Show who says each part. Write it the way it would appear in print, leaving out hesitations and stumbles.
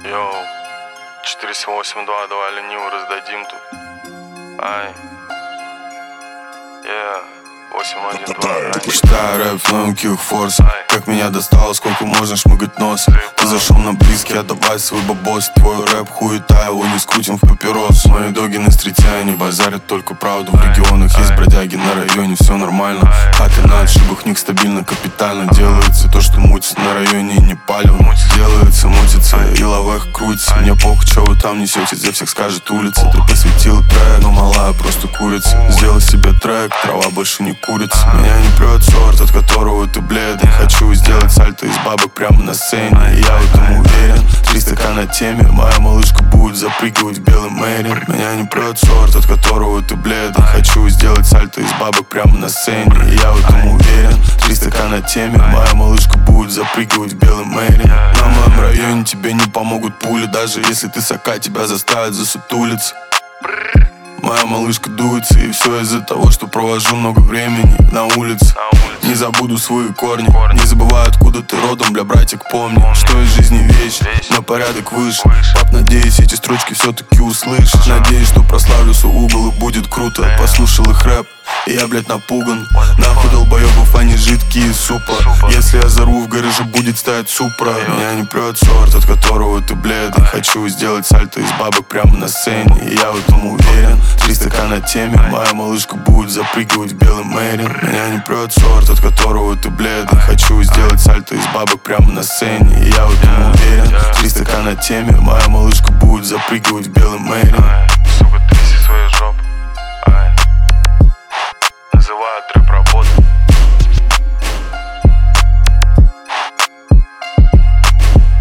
Speaker 1: Йоу, 4782, давай лениво раздадим тут. Ай, 812.
Speaker 2: Читаю рэп в новом кикфорс. Как меня достало, сколько можно шмыгать нос. Ты зашел на близкий, отдавай свой бабос. Твой рэп хуета, его не скрутим в папирос. Мои доги на стрите, они базарят только правду. В регионах есть бродяги, на районе все нормально. Хаты на отшибах, них стабильно, капитально. Делается то, что мутится на районе и не палил. Делается, мутится и лавах крутится. Мне похуй, что вы там несете, за всех скажет улица. Ты посвятил трек, но малая просто курица. Сделай себе трек, трава больше не курица. Меня не прет сорт, от которого ты бледный. Хочу сделать сальто из бабок прямо на сцене, и я в этом уверен. 3 стакана теме, моя малышка будет запрыгивать в белый мэрин. Меня не прет сорт, от которого ты бледный. Хочу сделать сальто из бабок прямо на сцене, и я в этом уверен. 3 стакана теме, моя малышка будет запрыгивать в белый мэрин. На моем районе тебе не помогут пули, даже если ты сока, тебя заставят засутулиться. Моя малышка дуется, и все из-за того, что провожу много времени на улице. Не забуду свои корни, не забывай, откуда ты родом, бля, братик, помни, что из жизни вещь на порядок выше. Пап, надеюсь, эти строчки все-таки услышишь. Надеюсь, что прославлю свой угол и будет круто. Послушал их рэп, и я, блядь, напуган. Нахуй долбоебов, они жидкие из супа. Если я зарву в гараже, будет стоять супра. Меня не прет сорт, от которого ты бледный. Хочу сделать сальто из бабок прямо на сцене, и я в этом уверен. 3 стакана теме, моя малышка будет запрыгивать в белый мэрин. Меня не прет сорт, от которого ты бледный. Хочу сделать сальто из бабок прямо на сцене, и я в этом уверен. 3 стакана теме, моя малышка будет запрыгивать в белый мэрин.